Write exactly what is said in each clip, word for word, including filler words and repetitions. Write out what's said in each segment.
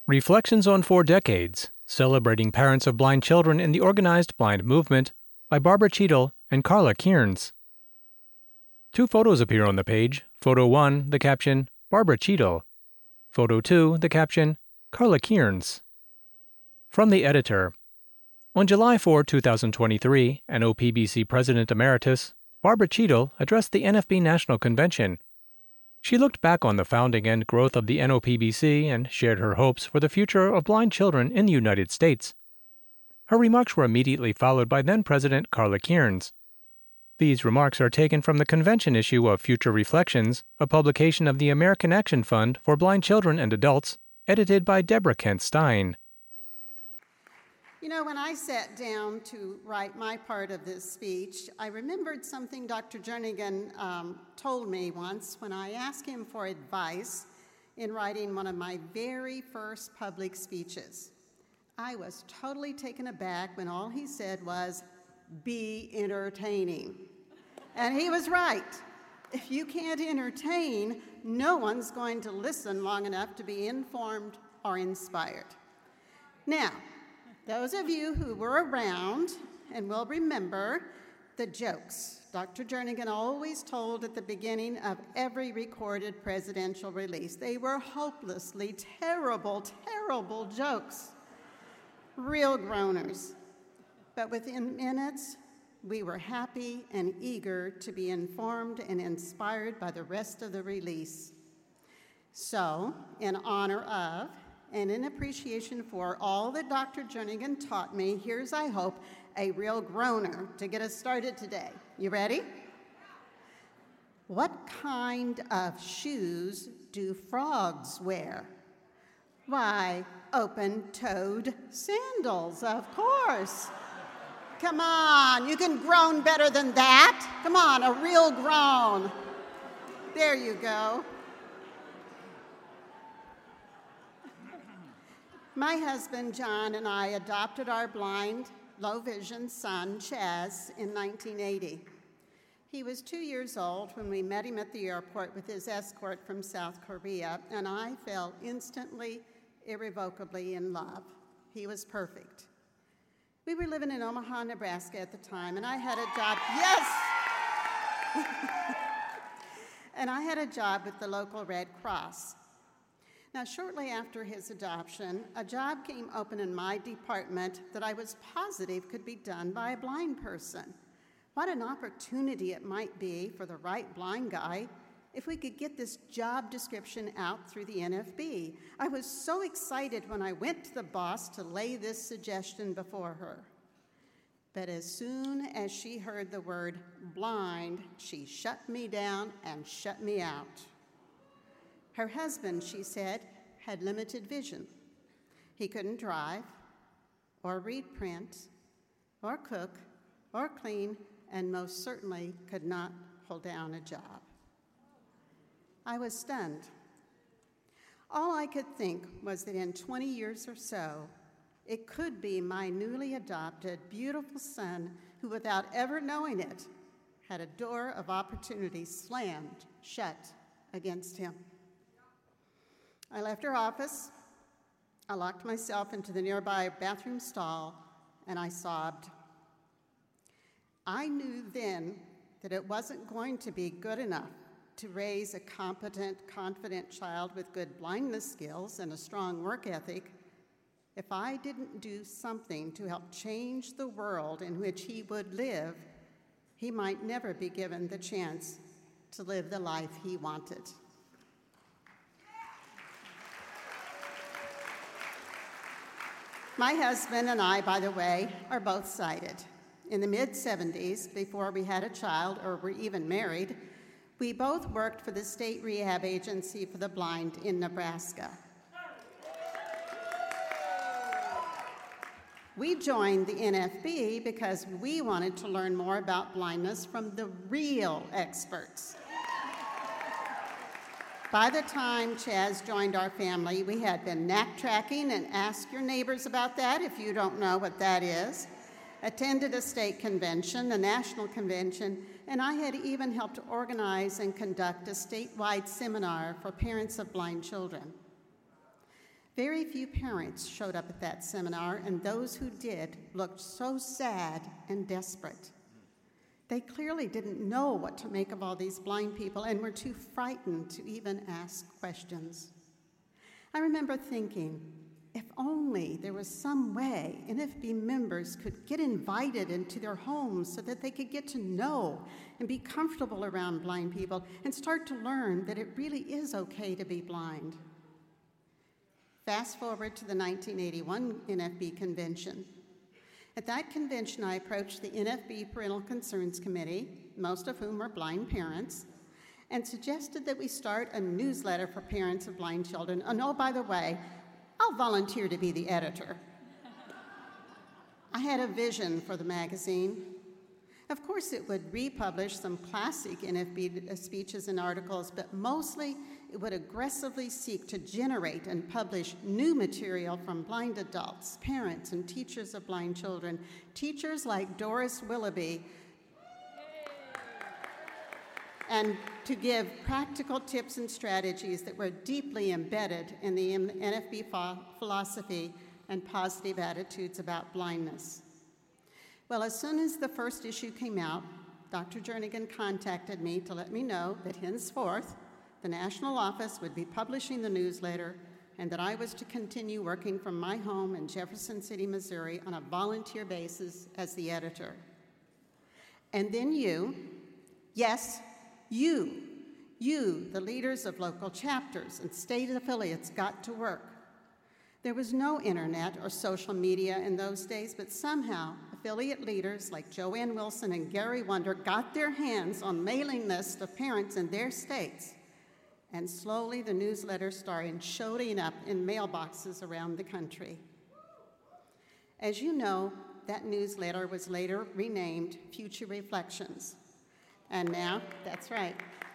Reflections on Four Decades, Celebrating Parents of Blind Children in the Organized Blind Movement by Barbara Cheadle and Carla Kearns. Two photos appear on the page. Photo one, the caption, Barbara Cheadle. Photo two, the caption, Carla Kearns. From the editor. On July fourth, two thousand twenty-three, N O P B C President Emeritus, Barbara Cheadle addressed the N F B National Convention. She looked back on the founding and growth of the N O P B C and shared her hopes for the future of blind children in the United States. Her remarks were immediately followed by then-President Carla Kearns. These remarks are taken from the convention issue of Future Reflections, a publication of the American Action Fund for Blind Children and Adults, edited by Deborah Kent Stein. You know, when I sat down to write my part of this speech, I remembered something Doctor Jernigan um, told me once when I asked him for advice in writing one of my very first public speeches. I was totally taken aback when all he said was, "Be entertaining." And he was right. If you can't entertain, no one's going to listen long enough to be informed or inspired. Now, those of you who were around and will remember the jokes Doctor Jernigan always told at the beginning of every recorded presidential release. They were hopelessly terrible, terrible jokes. Real groaners. But within minutes, we were happy and eager to be informed and inspired by the rest of the release. So, in honor of and in appreciation for all that Doctor Jernigan taught me, here's, I hope, a real groaner to get us started today. You ready? What kind of shoes do frogs wear? Why, open-toed sandals, of course. Come on, you can groan better than that. Come on, a real groan. There you go. My husband, John, and I adopted our blind, low-vision son, Chaz, in nineteen eighty. He was two years old when we met him at the airport with his escort from South Korea, and I fell instantly, irrevocably in love. He was perfect. We were living in Omaha, Nebraska at the time, and I had a job, yes! and I had a job with the local Red Cross. Now, shortly after his adoption, a job came open in my department that I was positive could be done by a blind person. What an opportunity it might be for the right blind guy if we could get this job description out through the N F B. I was so excited when I went to the boss to lay this suggestion before her. But as soon as she heard the word blind, she shut me down and shut me out. Her husband, she said, had limited vision. He couldn't drive, or read print, or cook, or clean, and most certainly could not hold down a job. I was stunned. All I could think was that in twenty years or so, it could be my newly adopted, beautiful son who, without ever knowing it, had a door of opportunity slammed shut against him. I left her office, I locked myself into the nearby bathroom stall, and I sobbed. I knew then that it wasn't going to be good enough to raise a competent, confident child with good blindness skills and a strong work ethic if I didn't do something to help change the world in which he would live. He might never be given the chance to live the life he wanted. My husband and I, by the way, are both sighted. In the mid seventies, before we had a child or were even married, we both worked for the State Rehab Agency for the Blind in Nebraska. We joined the N F B because we wanted to learn more about blindness from the real experts. By the time Chaz joined our family, we had been N A C tracking, and ask your neighbors about that if you don't know what that is, attended a state convention, a national convention, and I had even helped organize and conduct a statewide seminar for parents of blind children. Very few parents showed up at that seminar, and those who did looked so sad and desperate. They clearly didn't know what to make of all these blind people and were too frightened to even ask questions. I remember thinking, if only there was some way N F B members could get invited into their homes so that they could get to know and be comfortable around blind people and start to learn that it really is okay to be blind. Fast forward to the nineteen eighty-one N F B convention. At that convention, I approached the N F B Parental Concerns Committee, most of whom were blind parents, and suggested that we start a newsletter for parents of blind children. And oh, by the way, I'll volunteer to be the editor. I had a vision for the magazine. Of course, it would republish some classic N F B speeches and articles, but mostly it would aggressively seek to generate and publish new material from blind adults, parents, and teachers of blind children. Teachers like Doris Willoughby, and to give practical tips and strategies that were deeply embedded in the N F B philosophy and positive attitudes about blindness. Well, as soon as the first issue came out, Doctor Jernigan contacted me to let me know that henceforth, the national office would be publishing the newsletter and that I was to continue working from my home in Jefferson City, Missouri on a volunteer basis as the editor. And then you, yes, you, you, the leaders of local chapters and state affiliates, got to work. There was no internet or social media in those days, but somehow affiliate leaders like Joanne Wilson and Gary Wonder got their hands on mailing lists of parents in their states. And slowly the newsletter started showing up in mailboxes around the country. As you know, that newsletter was later renamed Future Reflections. And now, that's right.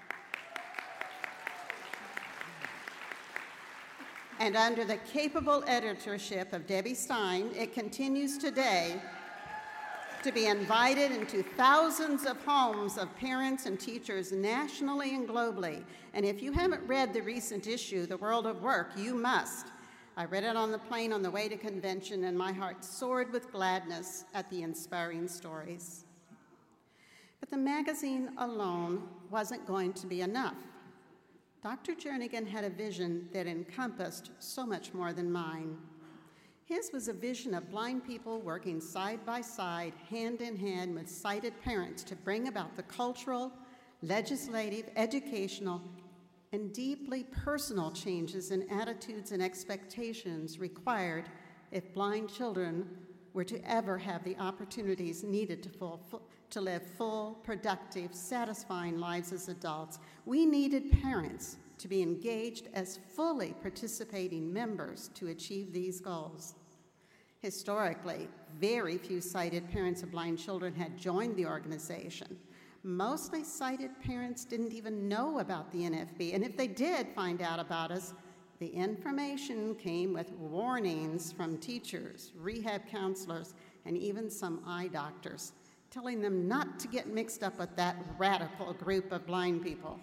And under the capable editorship of Debbie Stein, it continues today to be invited into thousands of homes of parents and teachers nationally and globally. And if you haven't read the recent issue, The World of Work, you must. I read it on the plane on the way to convention, and my heart soared with gladness at the inspiring stories. But the magazine alone wasn't going to be enough. Doctor Jernigan had a vision that encompassed so much more than mine. His was a vision of blind people working side by side, hand in hand with sighted parents to bring about the cultural, legislative, educational, and deeply personal changes in attitudes and expectations required if blind children were to ever have the opportunities needed to, full, to live full, productive, satisfying lives as adults. We needed parents to be engaged as fully participating members to achieve these goals. Historically, very few sighted parents of blind children had joined the organization. Mostly sighted parents didn't even know about the N F B, and if they did find out about us, the information came with warnings from teachers, rehab counselors, and even some eye doctors, telling them not to get mixed up with that radical group of blind people.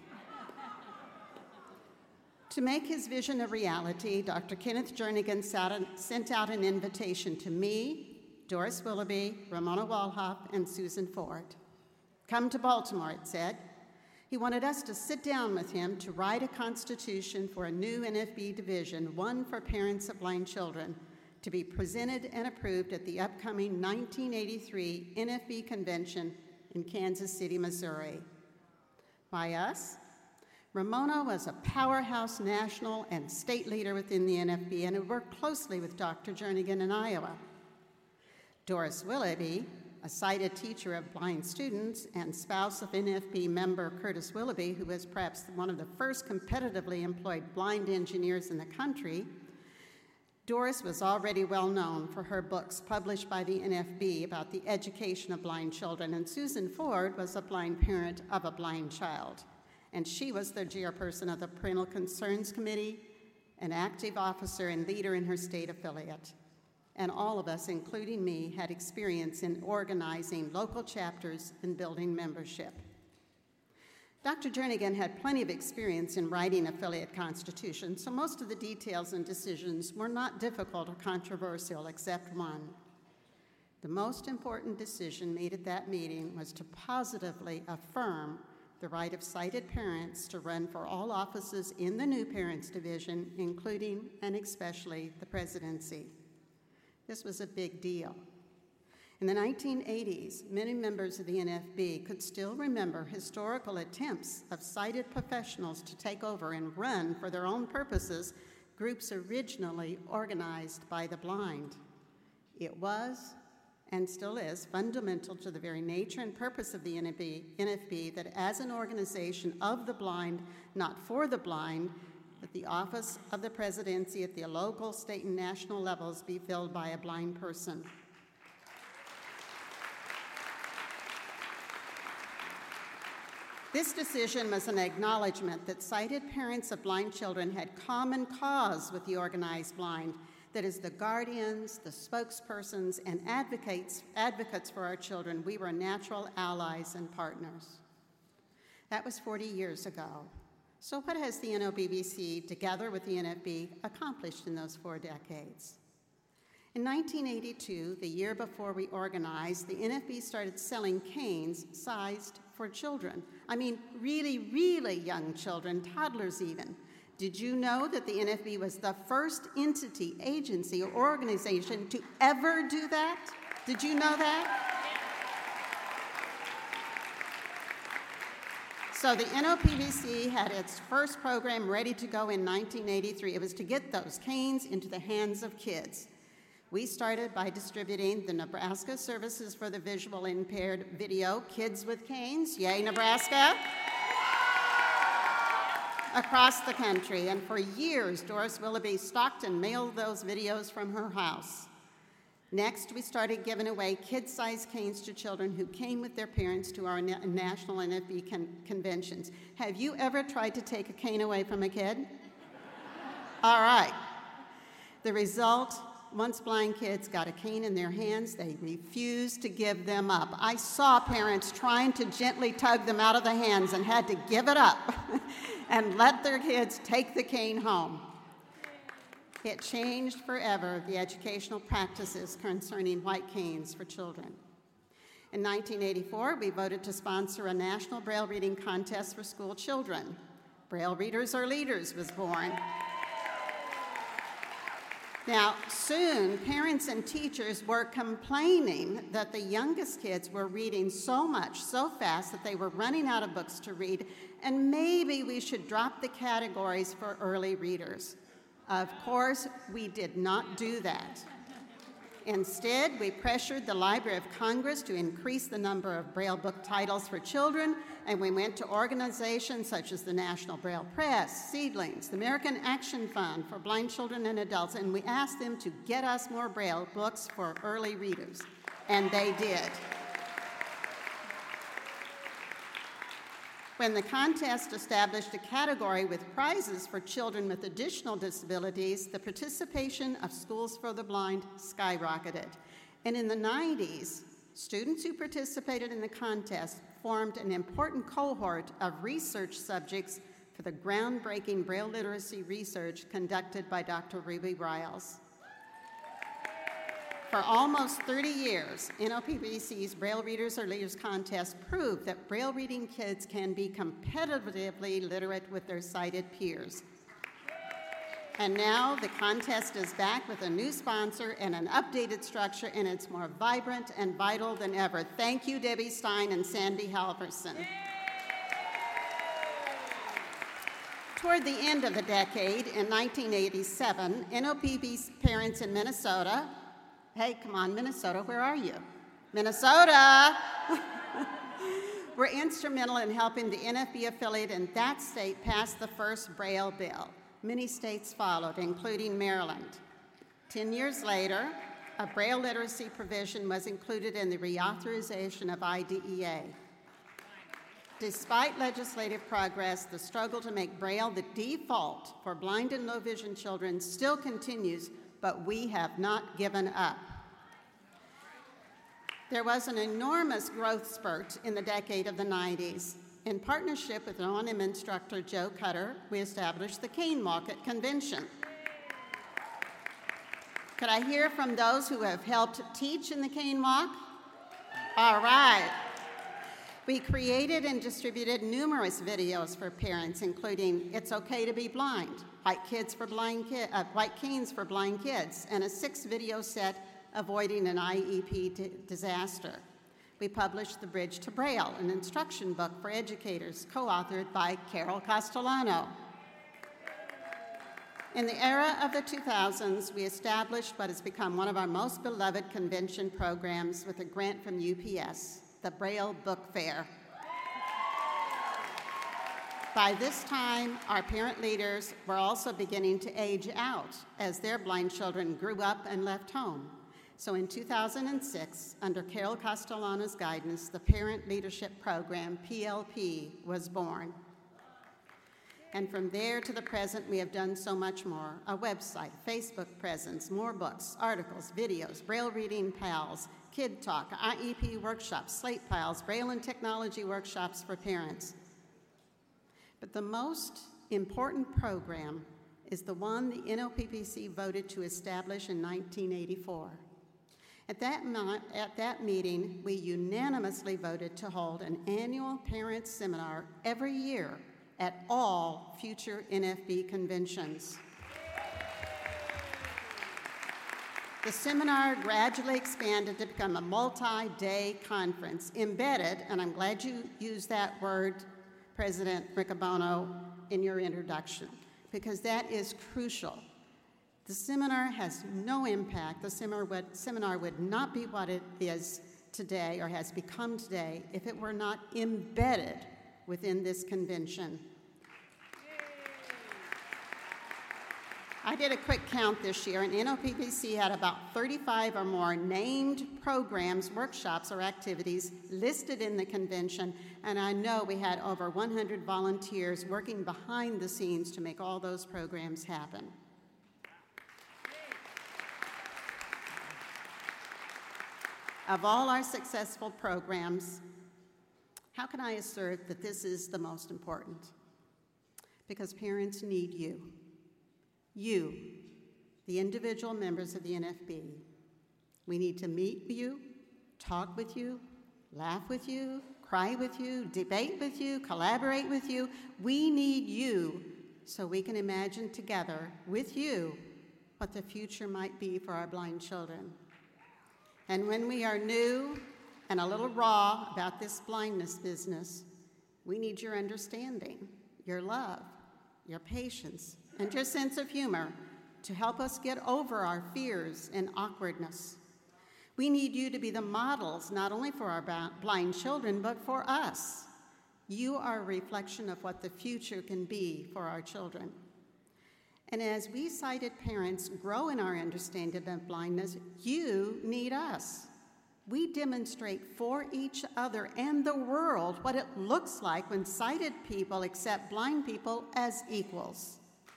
To make his vision a reality, Doctor Kenneth Jernigan sent out an invitation to me, Doris Willoughby, Ramona Walhop, and Susan Ford. Come to Baltimore, it said. He wanted us to sit down with him to write a constitution for a new N F B division, one for parents of blind children, to be presented and approved at the upcoming nineteen eighty-three N F B convention in Kansas City, Missouri. By us, Ramona was a powerhouse national and state leader within the N F B and had worked closely with Doctor Jernigan in Iowa. Doris Willoughby, a sighted teacher of blind students and spouse of N F B member Curtis Willoughby, who was perhaps one of the first competitively employed blind engineers in the country, Doris was already well known for her books published by the N F B about the education of blind children, and Susan Ford was a blind parent of a blind child. And she was the chairperson of the Parental Concerns Committee, an active officer and leader in her state affiliate. And all of us, including me, had experience in organizing local chapters and building membership. Doctor Jernigan had plenty of experience in writing affiliate constitutions, so most of the details and decisions were not difficult or controversial except one. The most important decision made at that meeting was to positively affirm the right of sighted parents to run for all offices in the new Parents Division, including and especially the presidency. This was a big deal. In the nineteen eighties, many members of the N F B could still remember historical attempts of sighted professionals to take over and run for their own purposes groups originally organized by the blind. It was, and still is, fundamental to the very nature and purpose of the N F B that as an organization of the blind, not for the blind, that the office of the presidency at the local, state, and national levels be filled by a blind person. This decision was an acknowledgement that sighted parents of blind children had common cause with the organized blind, that as the guardians, the spokespersons, and advocates, advocates for our children, we were natural allies and partners. That was forty years ago. So what has the N O B B C, together with the N F B, accomplished in those four decades? In nineteen eighty-two, the year before we organized, the N F B started selling canes sized for children. I mean, really, really young children, toddlers even. Did you know that the N F B was the first entity, agency, or organization to ever do that? Did you know that? So the N O P B C had its first program ready to go in nineteen eighty-three. It was to get those canes into the hands of kids. We started by distributing the Nebraska Services for the Visually Impaired video, Kids with Canes, yay Nebraska, across the country. And for years, Doris Willoughby stocked and mailed those videos from her house. Next, we started giving away kid-sized canes to children who came with their parents to our na- national N F B con- conventions. Have you ever tried to take a cane away from a kid? All right. The result, once blind kids got a cane in their hands, they refused to give them up. I saw parents trying to gently tug them out of the hands and had to give it up and let their kids take the cane home. It changed forever the educational practices concerning white canes for children. In nineteen eighty-four, we voted to sponsor a national Braille reading contest for school children. Braille Readers Are Leaders was born. Now, soon, parents and teachers were complaining that the youngest kids were reading so much, so fast, that they were running out of books to read, and maybe we should drop the categories for early readers. Of course, we did not do that. Instead, we pressured the Library of Congress to increase the number of Braille book titles for children, and we went to organizations such as the National Braille Press, Seedlings, the American Action Fund for Blind Children and Adults, and we asked them to get us more Braille books for early readers, and they did. When the contest established a category with prizes for children with additional disabilities, the participation of Schools for the Blind skyrocketed. And in the nineties, students who participated in the contest formed an important cohort of research subjects for the groundbreaking Braille literacy research conducted by Doctor Ruby Riles. For almost thirty years, N O P B C's Braille Readers Are Leaders contest proved that Braille reading kids can be competitively literate with their sighted peers. And now the contest is back with a new sponsor and an updated structure, and it's more vibrant and vital than ever. Thank you, Debbie Stein and Sandy Halverson. Toward the end of the decade, in nineteen eighty-seven, N O P B parents in Minnesota, hey, come on, Minnesota, where are you? Minnesota! Were instrumental in helping the N F B affiliate in that state pass the first Braille bill. Many states followed, including Maryland. Ten years later, a Braille literacy provision was included in the reauthorization of I D E A. Despite legislative progress, the struggle to make Braille the default for blind and low vision children still continues, but we have not given up. There was an enormous growth spurt in the decade of the nineties. in partnership with O and M instructor Joe Cutter, we established the Cane Walk at Convention. Could I hear from those who have helped teach in the Cane Walk? All right. We created and distributed numerous videos for parents, including It's Okay to Be Blind, White, kids for blind ki- uh, White Canes for Blind Kids, and a six-video set, Avoiding an I E P d- Disaster. We published The Bridge to Braille, an instruction book for educators, co-authored by Carol Castellano. In the era of the two thousands, we established what has become one of our most beloved convention programs with a grant from U P S, the Braille Book Fair. By this time, our parent leaders were also beginning to age out as their blind children grew up and left home. So in two thousand six, under Carol Castellano's guidance, the Parent Leadership Program, P L P, was born. And from there to the present, we have done so much more. A website, Facebook presence, more books, articles, videos, Braille Reading Pals, Kid Talk, I E P workshops, Slate Pals, Braille and technology workshops for parents. But the most important program is the one the N O P P C voted to establish in nineteen eighty-four. At that, mo- at that meeting, we unanimously voted to hold an annual parent seminar every year at all future N F B conventions. The seminar gradually expanded to become a multi-day conference, embedded, and I'm glad you used that word, President Riccobono, in your introduction, because that is crucial. The seminar has no impact. The seminar would, seminar would not be what it is today or has become today if it were not embedded within this convention. I did a quick count this year, and N O P P C had about thirty-five or more named programs, workshops, or activities listed in the convention, and I know we had over one hundred volunteers working behind the scenes to make all those programs happen. Of all our successful programs, how can I assert that this is the most important? Because parents need you. You, the individual members of the N F B. We need to meet you, talk with you, laugh with you, cry with you, debate with you, collaborate with you. We need you so we can imagine together with you what the future might be for our blind children. And when we are new and a little raw about this blindness business, we need your understanding, your love, your patience, and your sense of humor to help us get over our fears and awkwardness. We need you to be the models, not only for our blind children, but for us. You are a reflection of what the future can be for our children. And as we sighted parents grow in our understanding of blindness, you need us. We demonstrate for each other and the world what it looks like when sighted people accept blind people as equals.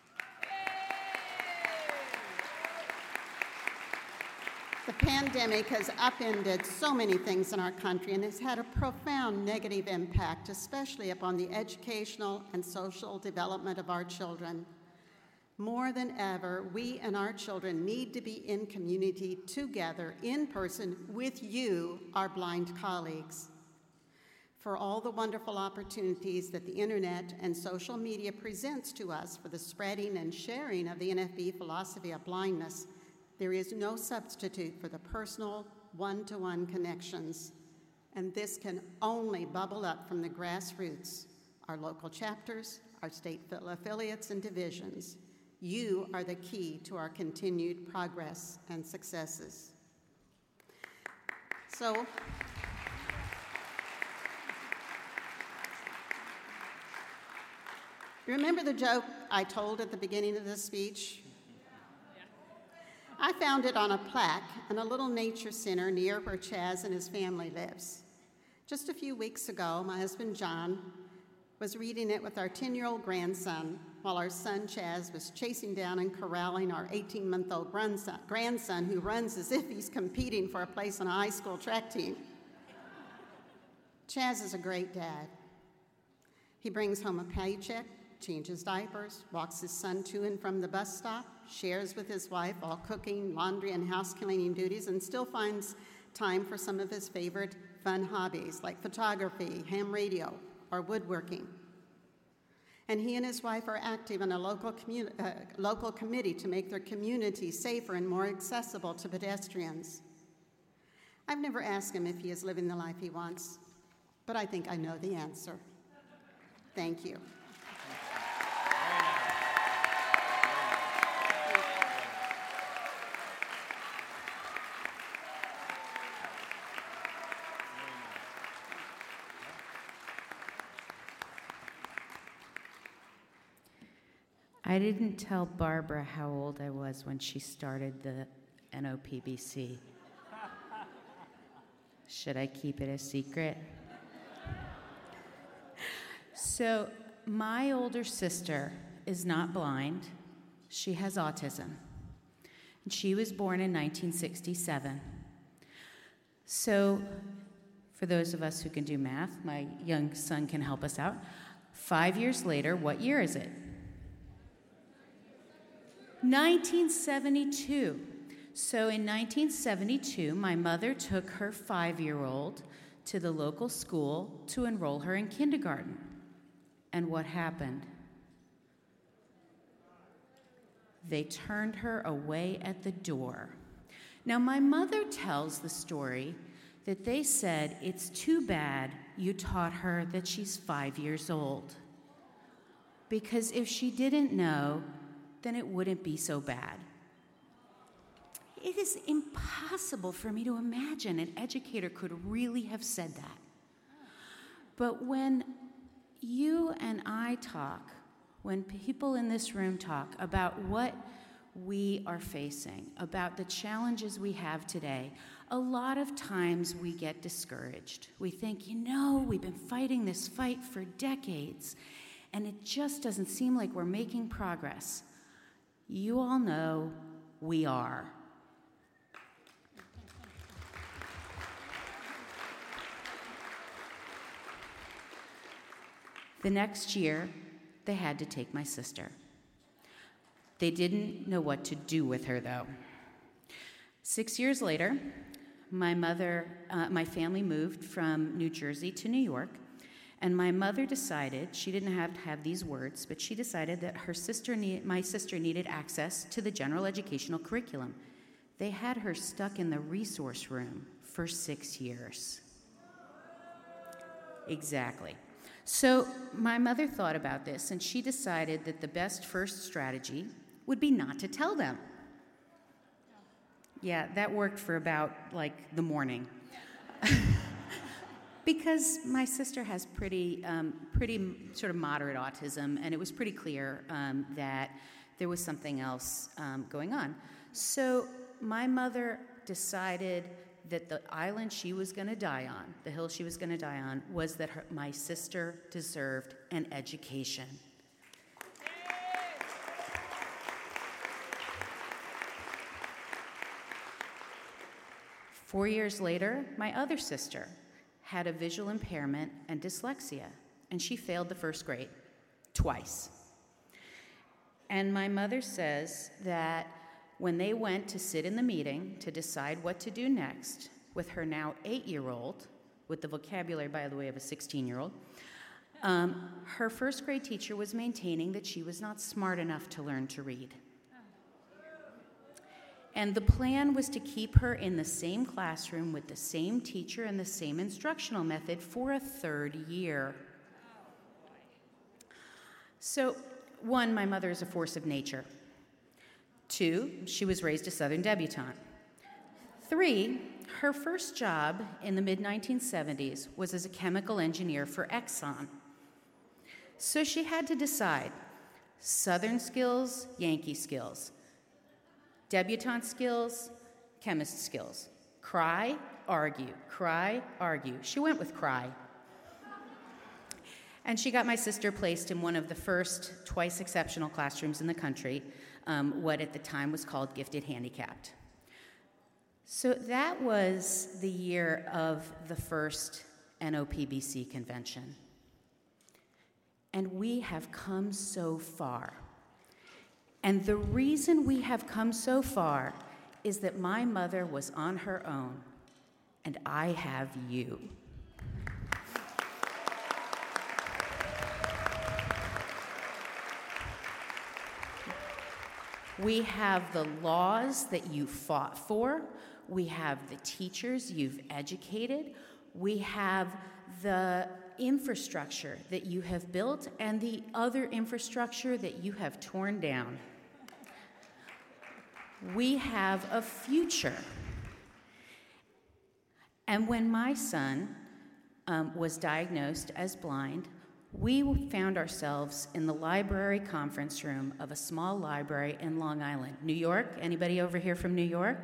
The pandemic has upended so many things in our country and has had a profound negative impact, especially upon the educational and social development of our children. More than ever, we and our children need to be in community together, in person, with you, our blind colleagues. For all the wonderful opportunities that the internet and social media presents to us for the spreading and sharing of the N F B philosophy of blindness, there is no substitute for the personal, one-to-one connections. And this can only bubble up from the grassroots, our local chapters, our state affiliates, and divisions. You are the key to our continued progress and successes. So, remember the joke I told at the beginning of this speech? I found it on a plaque in a little nature center near where Chaz and his family lives. Just a few weeks ago, my husband John was reading it with our ten-year-old grandson while our son Chaz was chasing down and corralling our eighteen-month-old grandson, grandson who runs as if he's competing for a place on a high school track team. Chaz is a great dad. He brings home a paycheck, changes diapers, walks his son to and from the bus stop, shares with his wife all cooking, laundry, and house cleaning duties, and still finds time for some of his favorite fun hobbies like photography, ham radio, or woodworking. And he and his wife are active in a local, commu- uh, local committee to make their community safer and more accessible to pedestrians. I've never asked him if he is living the life he wants, but I think I know the answer. Thank you. I didn't tell Barbara how old I was when she started the N O P B C. Should I keep it a secret? So, my older sister is not blind. She has autism. And she was born in nineteen sixty-seven. So, for those of us who can do math, my young son can help us out. Five years later, what year is it? nineteen seventy-two. So in nineteen seventy-two, my mother took her five-year-old to the local school to enroll her in kindergarten. And what happened? They turned her away at the door. Now, my mother tells the story that they said, "It's too bad you taught her that she's five years old. Because if she didn't know, then it wouldn't be so bad." It is impossible for me to imagine an educator could really have said that. But when you and I talk, when people in this room talk about what we are facing, about the challenges we have today, a lot of times we get discouraged. We think, you know, we've been fighting this fight for decades, and it just doesn't seem like we're making progress. You all know we are. The next year, they had to take my sister. They didn't know what to do with her, though. Six years later, my mother, uh, my family moved from New Jersey to New York, and my mother decided, she didn't have to have these words, but she decided that her sister need, my sister needed access to the general educational curriculum. They had her stuck in the resource room for six years. Exactly. So my mother thought about this, and she decided that the best first strategy would be not to tell them. Yeah, that worked for about, like, the morning. Because my sister has pretty, um, pretty sort of moderate autism, and it was pretty clear um, that there was something else um, going on. So my mother decided that the island she was going to die on, the hill she was going to die on, was that her, my sister deserved an education. Four years later, my other sister had a visual impairment and dyslexia, and she failed the first grade twice. And my mother says that when they went to sit in the meeting to decide what to do next with her now eight-year-old, with the vocabulary, by the way, of a sixteen-year-old, um, her first grade teacher was maintaining that she was not smart enough to learn to read. And the plan was to keep her in the same classroom with the same teacher and the same instructional method for a third year. So, one, my mother is a force of nature. Two, she was raised a Southern debutante. Three, her first job in the mid nineteen seventies was as a chemical engineer for Exxon. So she had to decide, Southern skills, Yankee skills. Debutante skills, chemist skills. Cry, argue, cry, argue. She went with cry. And she got my sister placed in one of the first twice exceptional classrooms in the country, um, what at the time was called gifted handicapped. So that was the year of the first N O P B C convention. and we have come so far. And the reason we have come so far is that my mother was on her own, and I have you. We have the laws that you fought for. We have the teachers you've educated. We have the infrastructure that you have built and the other infrastructure that you have torn down. We have a future. And when my son um, was diagnosed as blind, we found ourselves in the library conference room of a small library in Long Island, New York. Anybody over here from New York?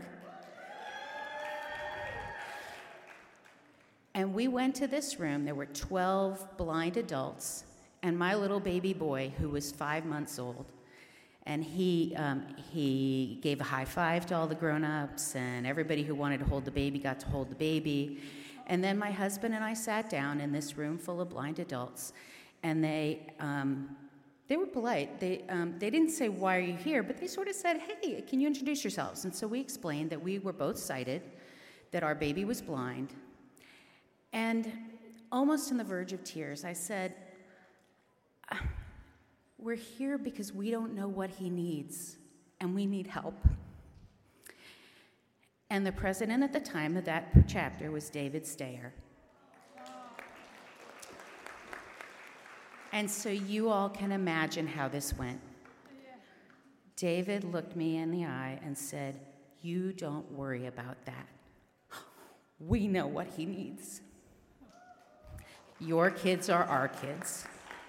And we went to this room. There were twelve blind adults and my little baby boy, who was five months old. And he um, he gave a high five to all the grown-ups, and everybody who wanted to hold the baby got to hold the baby. And then my husband and I sat down in this room full of blind adults, and they um, they were polite. They um, they didn't say, "Why are you here?" But they sort of said, "Hey, can you introduce yourselves?" And so we explained that we were both sighted, that our baby was blind, and almost on the verge of tears, I said, "We're here because we don't know what he needs, and we need help." And the president at the time of that chapter was David Stayer. And so you all can imagine how this went. David looked me in the eye and said, "You don't worry about that. We know what he needs. Your kids are our kids."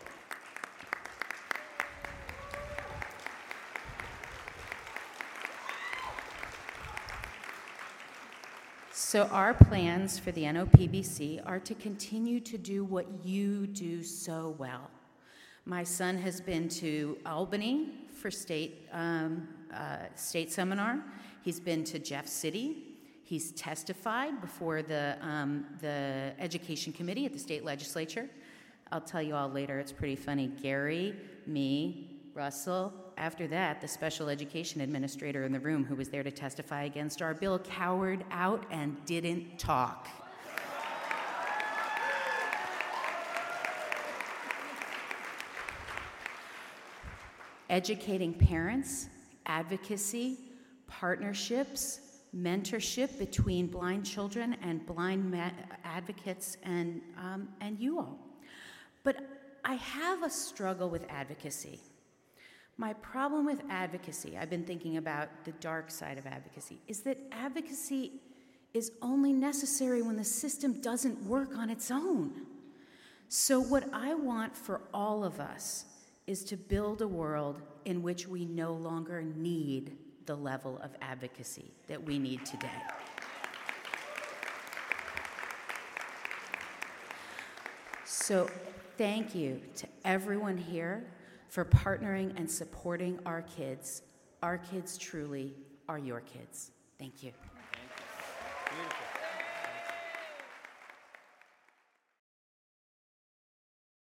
So our plans for the N O P B C are to continue to do what you do so well. My son has been to Albany for state um, uh, state seminar. He's been to Jeff City. He's testified before the um, the education committee at the state legislature. I'll tell you all later. It's pretty funny. Gary, me, Russell. After that, the special education administrator in the room who was there to testify against our bill cowered out and didn't talk. Educating parents, advocacy, partnerships, mentorship between blind children and blind ma- advocates and, um, and you all. But I have a struggle with advocacy. My problem with advocacy, I've been thinking about the dark side of advocacy, is that advocacy is only necessary when the system doesn't work on its own. So what I want for all of us is to build a world in which we no longer need the level of advocacy that we need today. So thank you to everyone here for partnering and supporting our kids. Our kids truly are your kids. Thank you. Thank you. Beautiful.